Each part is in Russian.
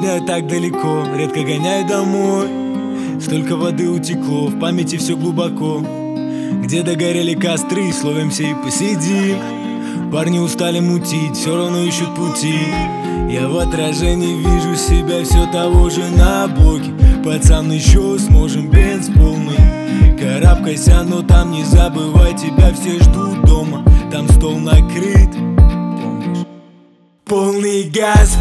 меня так далеко, редко гоняю домой. Столько воды утекло, в памяти все глубоко. Где догорели костры, словимся и посидим. Парни устали мутить, все равно ищут пути. Я в отражении вижу себя все того же на блоке. Пацан, еще сможем, бенз полный. Карабкайся, но там не забывай, тебя все ждут дома. Там стол накрыт, полный газ,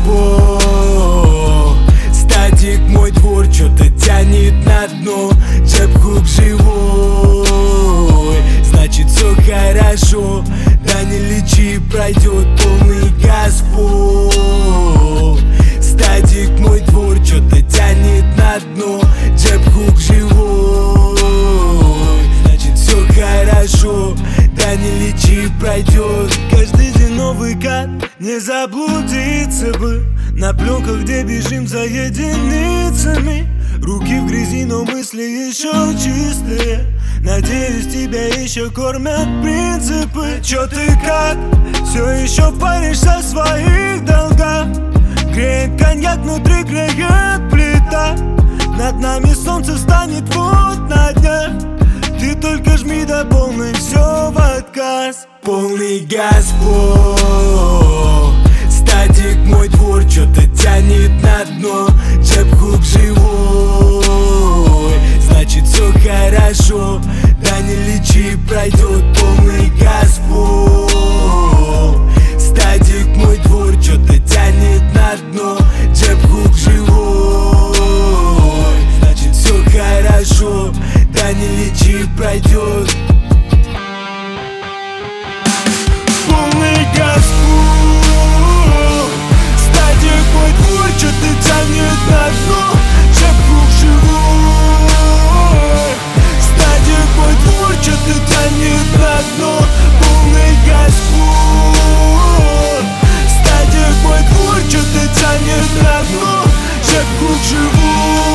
статик мой двор, что-то тянет на дно. Джеб-хук живой, значит все хорошо. Да не лечи, пройдет полный газ, статик мой двор, что-то тянет на дно. Джеб-хук живой, значит все хорошо. Да не лечи, пройдет. Каждый день новый кат, не заблудиться бы на пленках, где бежим за единицами. Руки в грязи, но мысли еще чистые. Надеюсь, тебя еще кормят принципы. Чё ты как? Все еще паришься в своих долгах. Греет коньяк, внутри греет плита. Над нами солнце станет вот на днях. Ты только жми до полной, все в отказ. Полный газ, статик мой двор, что-то тянет на дно. Джеб-хук живой, значит все хорошо. Да не лечи, пройдет полный газ, статик мой двор, что-то тянет на дно. Джеб-хук живой, значит все хорошо. Да не лечи, пройдет. Полный газ, статик мой двор, что-то тянет на дно. Джеб-хук живой, статик мой двор, что-то тянет на дно. Полный газ, статик мой двор, что-то тянет на дно. Джеб-хук живой.